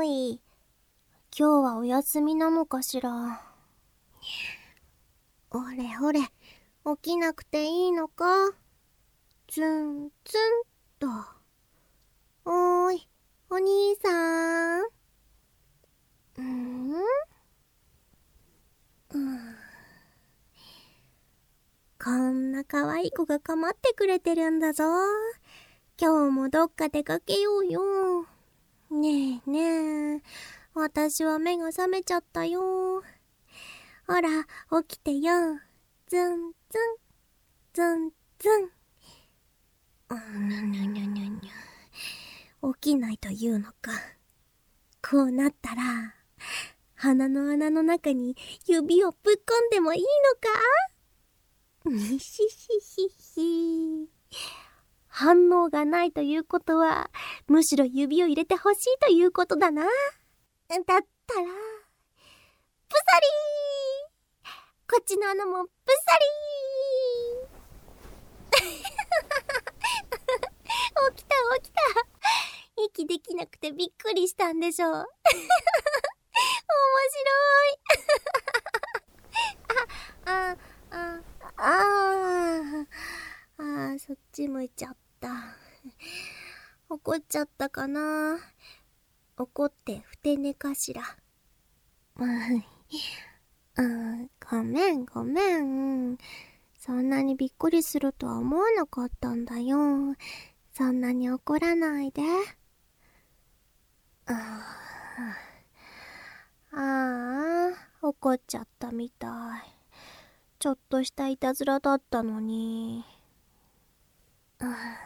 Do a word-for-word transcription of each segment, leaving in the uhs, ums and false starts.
い。今日はお休みなのかしら。ほれほれ、起きなくていいのか。ツンツンと。おーい、お兄さん。うーん、うん、こんな可愛い子が構ってくれてるんだぞ。今日もどっか出かけようよ。ねえねえ、私は目が覚めちゃったよ。ほら、起きてよ。ズンズン、ズンズン。うん、にゃにゃにゃにゃにゃ。起きないというのか。こうなったら、鼻の穴の中に指をぶっ込んでもいいのか？にしひひひ。反応がないということは、むしろ指を入れてほしいということだな。だったら、プサリー！こっちの穴もプサリー！起きた起きた。息できなくてびっくりしたんでしょう。面白い。あ、あ、あ、あ、あ、あ、そっち向いちゃった。怒っちゃったかな。怒ってふて寝かしら。うん、ごめんごめん。そんなにびっくりするとは思わなかったんだよ。そんなに怒らないで。ああ、ああ、怒っちゃったみたい。ちょっとしたいたずらだったのに。あ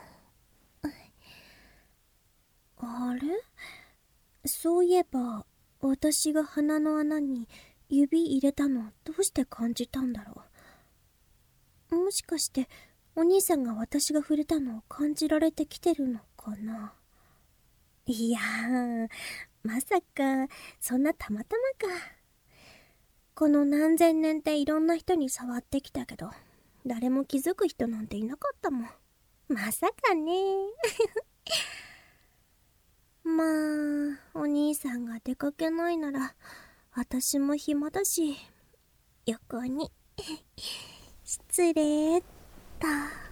あれ？そういえば、私が鼻の穴に指入れたのどうして感じたんだろう。もしかして、お兄さんが私が触れたのを感じられてきてるのかな。いやー、まさか、そんなたまたまか。この何千年っていろんな人に触ってきたけど、誰も気づく人なんていなかったもん。まさかね。まあ、お兄さんが出かけないなら、私も暇だし、横に、失礼っと。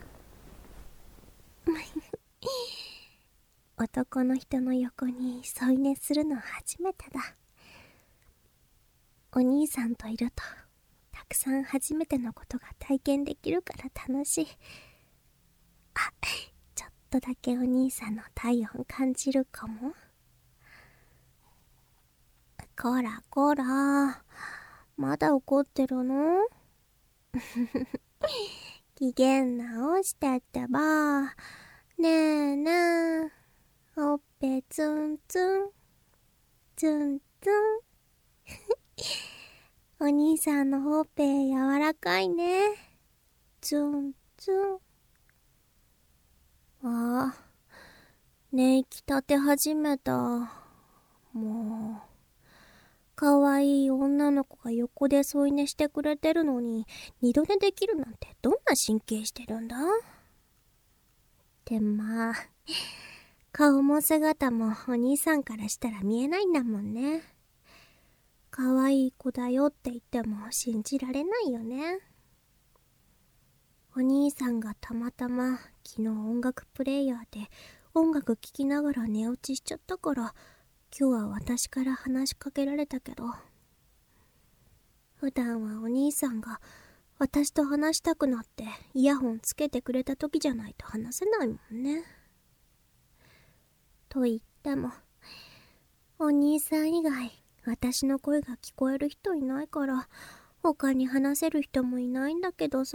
男の人の横に添い寝するの初めてだ。お兄さんといると、たくさん初めてのことが体験できるから楽しい。あ、ちょっとだけお兄さんの体温感じるかも。こらこら、まだ怒ってるの？機嫌直してってば。ねえねえ、ほっぺツンツン、ツンツン。お兄さんのほっぺ柔らかいね。ツンツン。ああ、寝息立て始めた。もう、かわいい女の子が横で添い寝してくれてるのに、二度寝できるなんてどんな神経してるんだ？ってまあ、顔も姿もお兄さんからしたら見えないんだもんね。かわいい子だよって言っても信じられないよね。お兄さんがたまたま昨日音楽プレイヤーで音楽聴きながら寝落ちしちゃったから、今日は私から話しかけられたけど、普段はお兄さんが私と話したくなってイヤホンつけてくれた時じゃないと話せないもんね。と言っても、お兄さん以外私の声が聞こえる人いないから、他に話せる人もいないんだけどさ。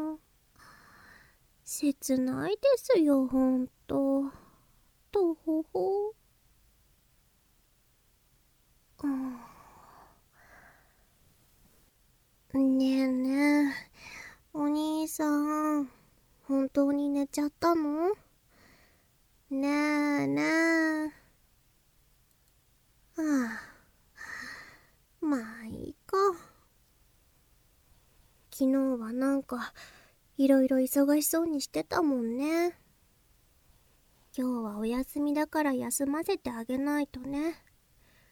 切ないですよ、ほんと。とほほ。うん。ねえねえ、お兄さん、本当に寝ちゃったの？ねえねえ。はあ、まあいいか。昨日はなんか、いろいろ忙しそうにしてたもんね。今日はお休みだから休ませてあげないとね。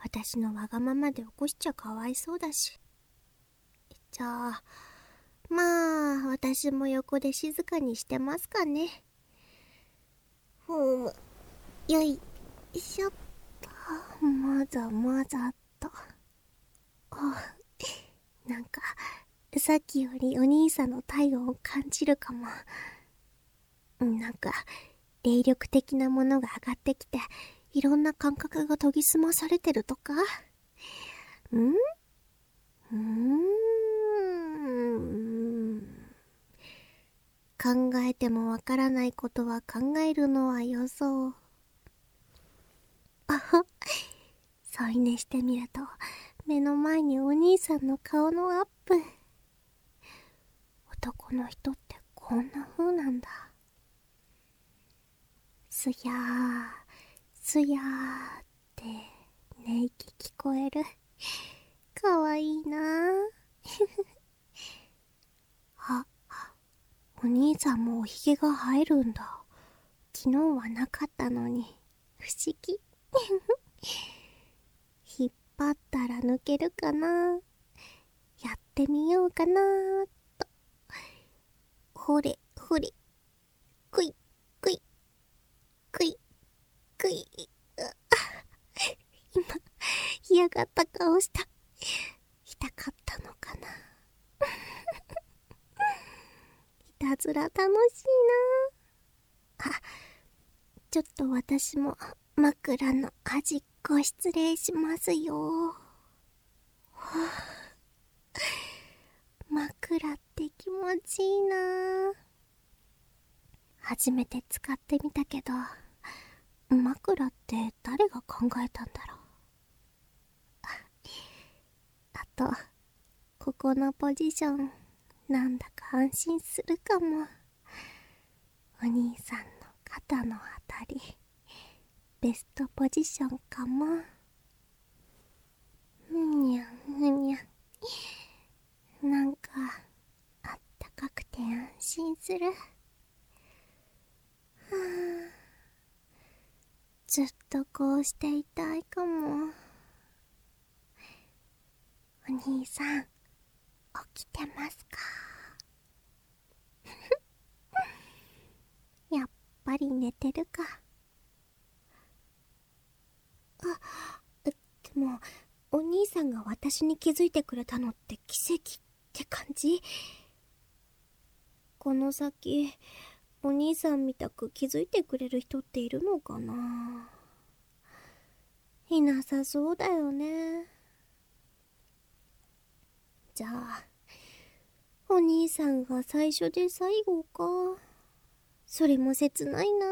私のわがままで起こしちゃかわいそうだし。じゃあ、まあ、私も横で静かにしてますかね。ふむ。よいしょっと。もざもざっと。あ、なんか、さっきよりお兄さんの体温を感じるかも。なんか、霊力的なものが上がってきて、いろんな感覚が研ぎ澄まされてるとか？ん？うーん。考えてもわからないことは考えるのはよそう。あは、添い寝してみると、目の前にお兄さんの顔のアップ。男の人ってこんな風なんだ。すやー、すやーって寝息聞こえる。かわいいなぁ。あ、お兄さんもおひげが生えるんだ。昨日はなかったのに、不思議。引っ張ったら抜けるかな。やってみようかなーと。ほれほれ、くいくいくいくい。今嫌がった顔した。痛かったのかな。いたずら楽しいな。あ、ちょっと私も枕の端っこ失礼しますよ。はあ、枕って気持ちいいな。初めて使ってみたけど、枕って誰が考えたんだろう。あと、ここのポジション、なんだか安心するかも。お兄さんの肩のあたり、ベストポジションかも。ふにゃんふにゃん。なんか、あったかくて安心する。はぁ、ずっとこうしていたいかも。お兄さん、起きてますか？やっぱり寝てるか。あ、でも、お兄さんが私に気づいてくれたのって奇跡って感じ？この先、お兄さんみたく気づいてくれる人っているのかな？いなさそうだよね。じゃあ、お兄さんが最初で最後か。それも切ないな。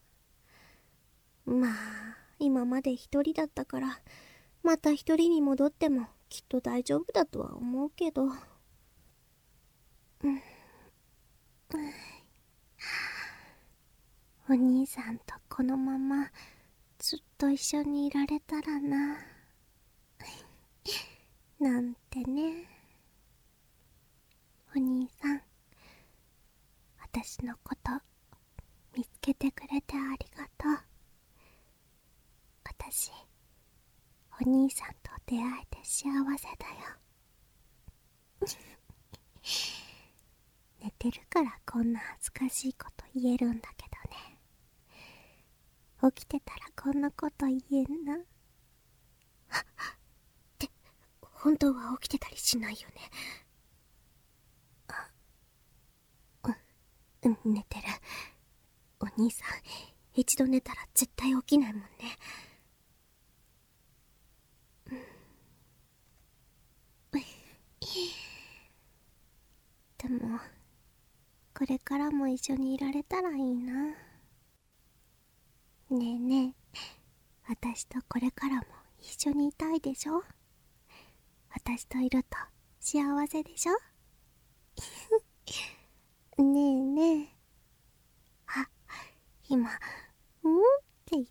まあ、今まで一人だったから、また一人に戻ってもきっと大丈夫だとは思うけど。うん。お兄さんとこのままずっと一緒にいられたらな。なんてね。お兄さん、私のこと見つけてくれてありがとう。私、お兄さんと出会えて幸せだよ。寝てるからこんな恥ずかしいこと言えるんだけどね。起きてたらこんなこと言えんな。はっ、って本当は起きてたりしないよね。あ、うん、寝てる。お兄さん、一度寝たら絶対起きないもんね。でも、これからも一緒にいられたらいいな。ねえねえ、私とこれからも一緒にいたいでしょ？私といると幸せでしょ？ねえねえ。あ、今、んって言った？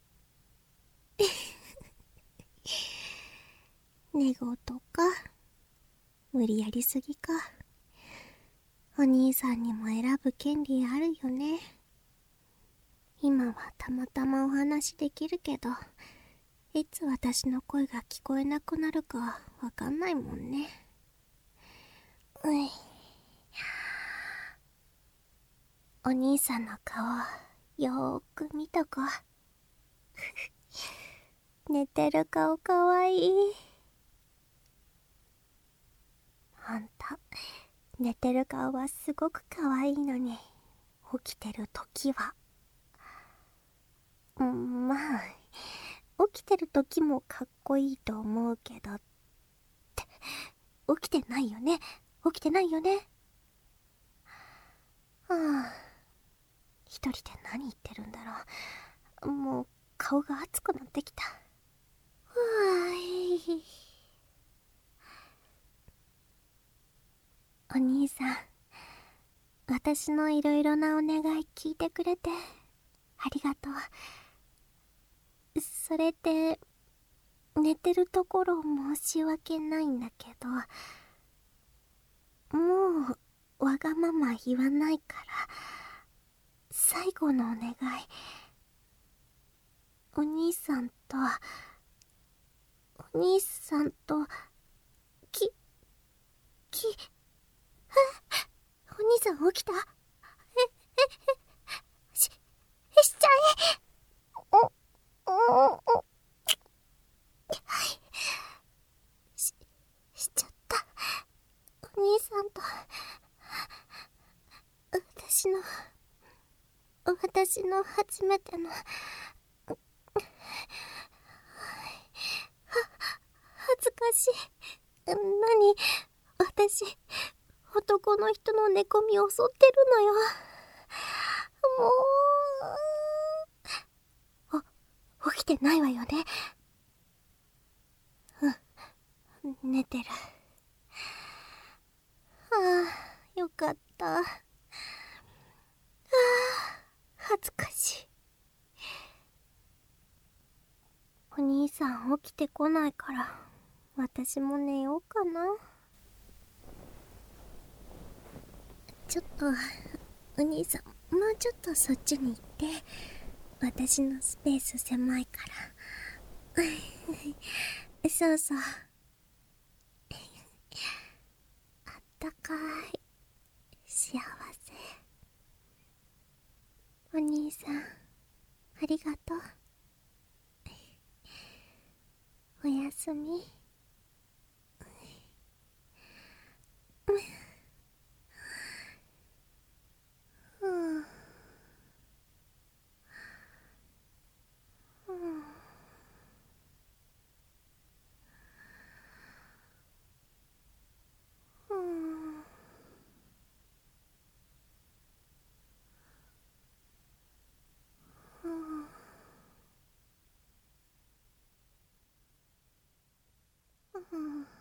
寝言か？無理やりすぎか。お兄さんにも選ぶ権利あるよね。今はたまたまお話できるけど、 いつ私の声が聞こえなくなるかわかんないもんね。うい。お兄さんの顔、よーく見とこう。寝てる顔かわいい。ほんと、寝てる顔はすごくかわいいのに、起きてる時は。うん、まあ、起きてる時もかっこいいと思うけど、って、起きてないよね。起きてないよね。はあ、一人で何言ってるんだろう。もう顔が熱くなってきた。はあい。お兄さん、私のいろいろなお願い聞いてくれてありがとう。それで寝てるところ申し訳ないんだけど、もうわがまま言わないから最後のお願い、お兄さんとお兄さんとききお兄さん起きた？えええししちゃえ。おおおししちゃった。お兄さんと私の私の初めてのは恥ずかしい。何、私男の人の寝込み襲ってるのよ。もうお起きてないわよね。うん、寝てる。はあ、よかった。はあ、恥ずかしい。お兄さん起きてこないから私も寝ようかな。ちょっとお兄さん、もうちょっとそっちに行って。私のスペース狭いからそうそう、あったかい幸せ。お兄さんありがとう。おやすみ。うん、うん、うん、うん、うん。